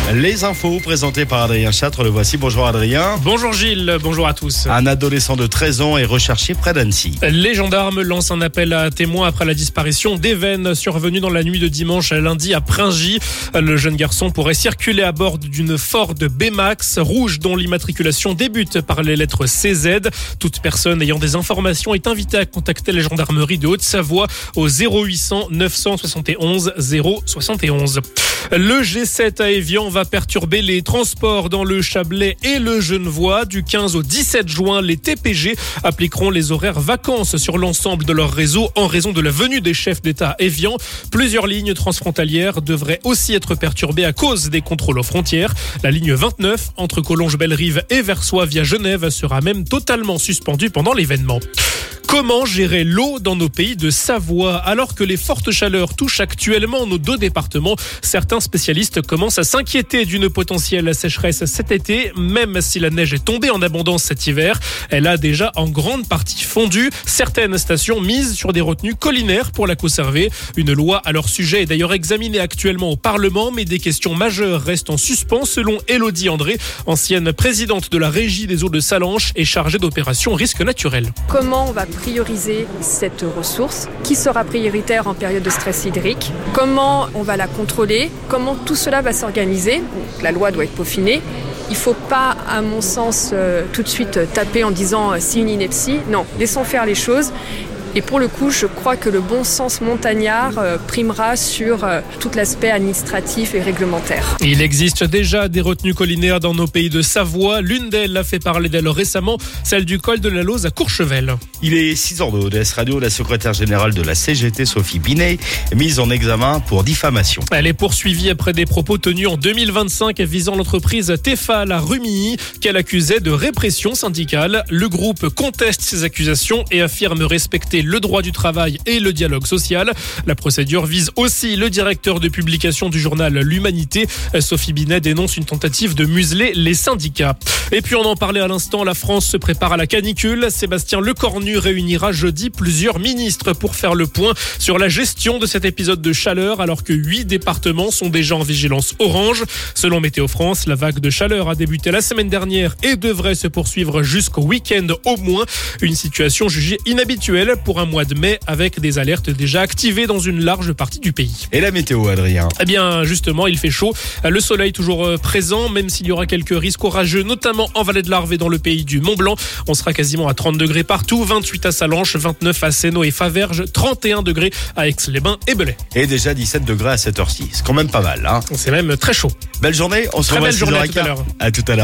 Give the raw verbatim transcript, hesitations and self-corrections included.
Les infos présentées par Adrien Châtre, le voici. Bonjour Adrien. Bonjour Gilles, bonjour à tous. Un adolescent de treize ans est recherché près d'Annecy. Les gendarmes lancent un appel à témoins après la disparition d'Even, survenue dans la nuit de dimanche à lundi à Pringy. Le jeune garçon pourrait circuler à bord d'une Ford B-Max rouge dont l'immatriculation débute par les lettres C Z. Toute personne ayant des informations est invitée à contacter la gendarmerie de Haute-Savoie au zéro huit cents neuf cent soixante et onze zéro soixante et onze. Le G sept à Évian va perturber les transports dans le Chablais et le Genevois. Du quinze au dix-sept juin, les T P G appliqueront les horaires vacances sur l'ensemble de leur réseau en raison de la venue des chefs d'État à Évian. Plusieurs lignes transfrontalières devraient aussi être perturbées à cause des contrôles aux frontières. La ligne vingt-neuf entre Collonges-Bellerive et Versoix via Genève sera même totalement suspendue pendant l'événement. Comment gérer l'eau dans nos pays de Savoie? Alors que les fortes chaleurs touchent actuellement nos deux départements, certains spécialistes commencent à s'inquiéter d'une potentielle sécheresse cet été, même si la neige est tombée en abondance cet hiver. Elle a déjà en grande partie fondu. Certaines stations misent sur des retenues collinaires pour la conserver. Une loi à leur sujet est d'ailleurs examinée actuellement au Parlement, mais des questions majeures restent en suspens selon Élodie André, ancienne présidente de la Régie des eaux de Salanches et chargée d'opérations risques naturels. Comment on va prioriser cette ressource? Qui sera prioritaire en période de stress hydrique? Comment on va la contrôler? Comment tout cela va s'organiser? La loi doit être peaufinée. Il ne faut pas, à mon sens, euh, tout de suite taper en disant euh, c'est une ineptie. Non, laissons faire les choses. Et pour le coup, je crois que le bon sens montagnard euh, primera sur euh, tout l'aspect administratif et réglementaire. Il existe déjà des retenues collinaires dans nos pays de Savoie. L'une d'elles a fait parler d'elle récemment, celle du col de la Lose à Courchevel. Il est six heures de O D S Radio. La secrétaire générale de la C G T, Sophie Binet, est mise en examen pour diffamation. Elle est poursuivie après des propos tenus en deux mille vingt-cinq visant l'entreprise Tefal à Rumilly, qu'elle accusait de répression syndicale. Le groupe conteste ces accusations et affirme respecter le droit du travail et le dialogue social. La procédure vise aussi le directeur de publication du journal L'Humanité. Sophie Binet dénonce une tentative de museler les syndicats. Et puis on en parlait à l'instant, la France se prépare à la canicule. Sébastien Lecornu réunira jeudi plusieurs ministres pour faire le point sur la gestion de cet épisode de chaleur alors que huit départements sont déjà en vigilance orange. Selon Météo France, la vague de chaleur a débuté la semaine dernière et devrait se poursuivre jusqu'au week-end au moins. Une situation jugée inhabituelle pour un mois de mai avec des alertes déjà activées dans une large partie du pays. Et la météo, Adrien? Eh bien, justement, il fait chaud. Le soleil toujours présent, même s'il y aura quelques risques orageux, notamment en vallée de l'Arve et dans le pays du Mont-Blanc. On sera quasiment à trente degrés partout, vingt-huit à Salanches, vingt-neuf à Sénot et Faverges, trente et un degrés à Aix-les-Bains et Belay. Et déjà dix-sept degrés à cette heure-ci. C'est quand même pas mal, hein? C'est même très chaud. Belle journée. On se Très revoit belle journée à tout à l'heure. À tout à l'heure.